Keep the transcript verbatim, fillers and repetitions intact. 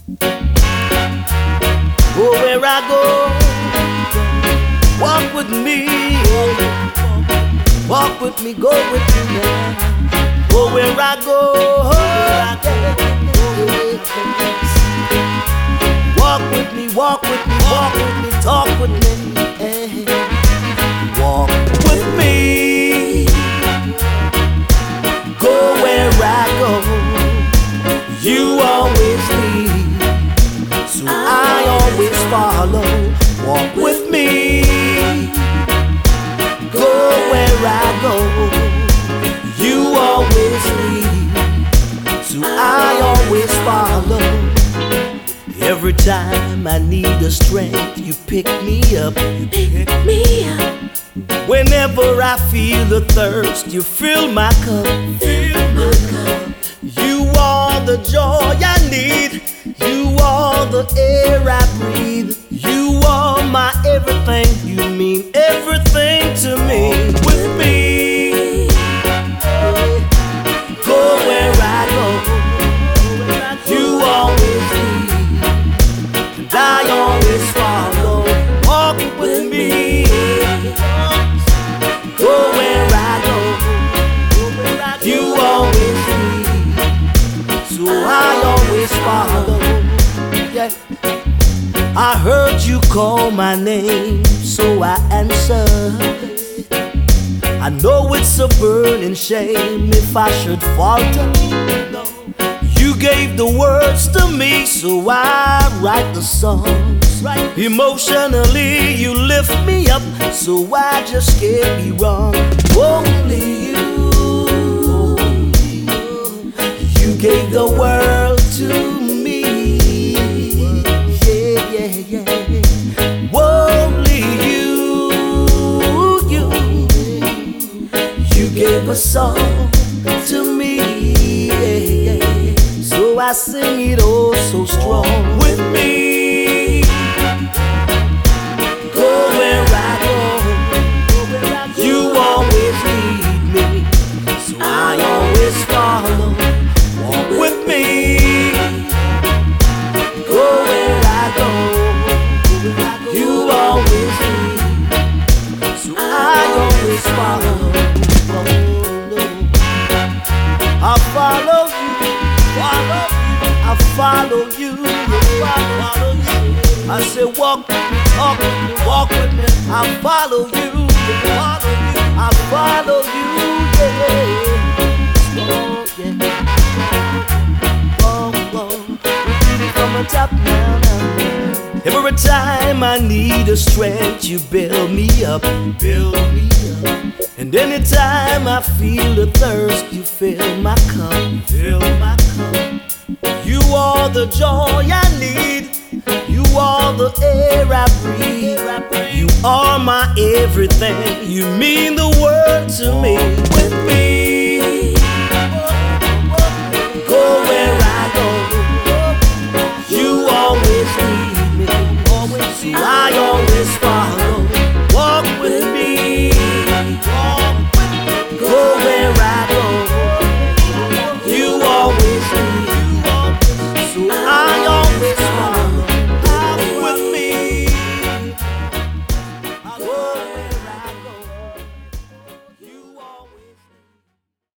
Oh, where I go, walk with me. Walk with me, go with me now. Oh, where I go, walk with me, walk with me, walk with me, talk with me. Walk with me, go where I go. You always lead, so I always follow. Walk with me, go where I go. You always lead, so I always follow. Every time I need a strength, you pick me up. You pick me up. Whenever I feel the thirst, you fill my cup. Fill my cup. You are the joy I need. You are the air I breathe. You are my everything. You mean everything to me. With me, go where I go. You always lead, and I always follow. Walk with me, go where I go. You always lead, so I always follow. Yeah. I heard you call my name, so I answered. I know it's a burning shame if I should falter. You gave the words to me, so I write the songs. Emotionally, you lift me up, so I just can't be wrong. Only you, you gave the world to me. Yeah, yeah, yeah. Only you, you, you gave a song to me. Yeah, yeah. So I sing it oh so strong. With me, go where I go. You always lead me, so I always follow. Walk with me, go where I go. You always lead, so I always follow. I follow you, follow you, I follow you, I follow you. I say walk with me, talk with me, walk with me. I follow you, follow you, I follow you, yeah. Oh, yeah. Oh, oh. Repeat it from the top now, now, now. Every time I need a strength, you build me up, build me up. And anytime I feel the thirst, you fill my cup, fill my cup. You are the joy I need. You are the air I breathe. You are my everything. You mean the world to me. With me,